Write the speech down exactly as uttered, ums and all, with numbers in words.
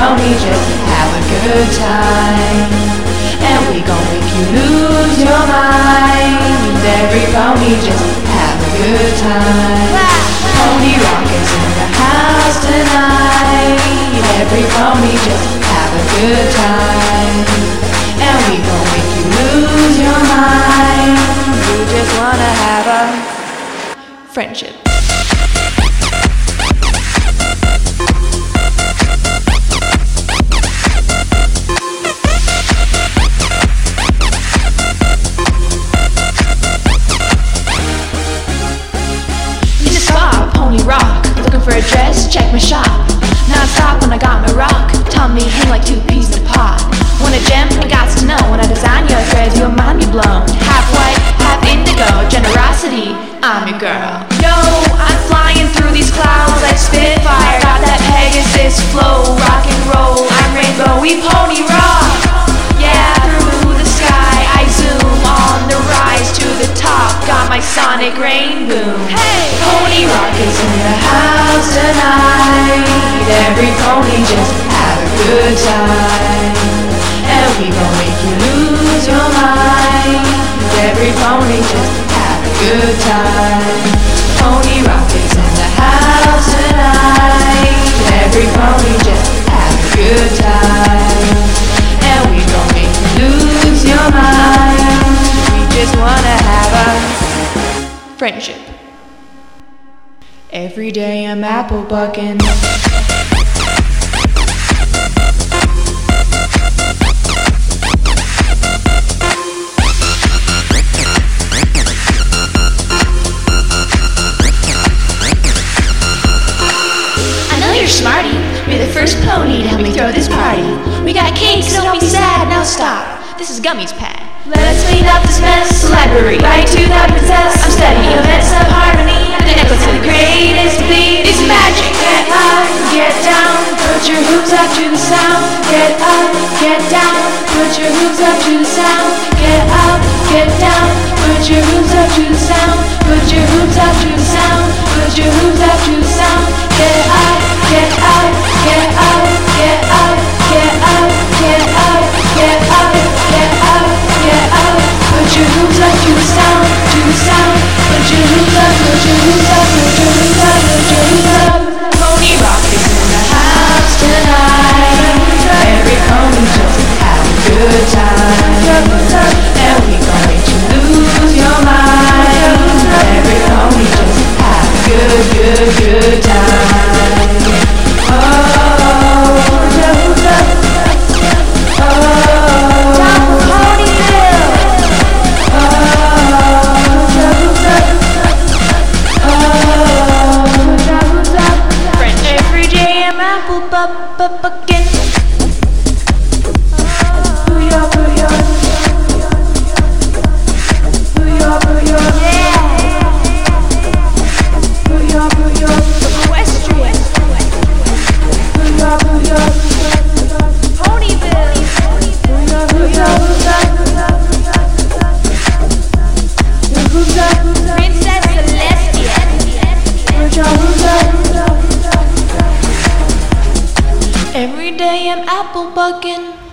pony, just have a good time. And we gon' make you lose your mind. Every pony, just have a good time. Pony Rock is in the house tonight. Every pony, just have a good time. And we gon' make you lose your mind. You just wanna have a friendship. Pony Rock, looking for a dress, check my shop. Non-stop when I got my rock, Tommy hang like two peas in a pod. Want a gem? I got to know. When I design your threads, your mind be blown. Half white, half indigo, generosity, I'm your girl. Yo, I'm flying through these clouds like Spitfire. Got that Pegasus flow, rock and roll. I'm rainbow, we pony rock. Yeah, through the sky, I zoom on the rise to the top. Got my sonic rain boom. Hey, Pony Rock is in the house tonight. Every pony just have a good time. And we gon' make you lose your mind. Every pony just have a good time. Pony Rock is in the house tonight. Every pony just have a good time. And we gon' make you lose your mind. We just wanna have a friendship. Every day I'm apple bucking. I know you're smarty. You're the first pony to help me throw this party. We got cakes, so don't be sad. Now stop. This is Gummy's pad. Let's clean up this mess. Library, right to the princess. I'm studying events of harmony. The necklace of the greatest beat is magic. Get up, get down, put your hooves up to the sound. Get up, get down, put your hooves up to the sound. Get up, get down, put your hooves up to the sound. Put your hooves up to the sound. Put your hooves up to the sound. Get up, get up, get up, get up, get up, get up, get up, get up, get up. Put your hooves up to the sound, to the sound. Put your hooves up, put your hooves up, put your hooves up, put your hooves up. Pony Rock is in the house tonight. Every pony just have a good time. And we gon' make you lose your mind. Every pony just have a good, good, good time. Oh, oh, Top of Ponyville. Every day I'm apple bup bup again. Booyah, booyah. Booyah, booyah. Yeah. Booyah, booyah. Equestrian. Booyah, booyah. Ponyville. Booyah, booyah. Princess Celestia. Every day I'm apple bugging.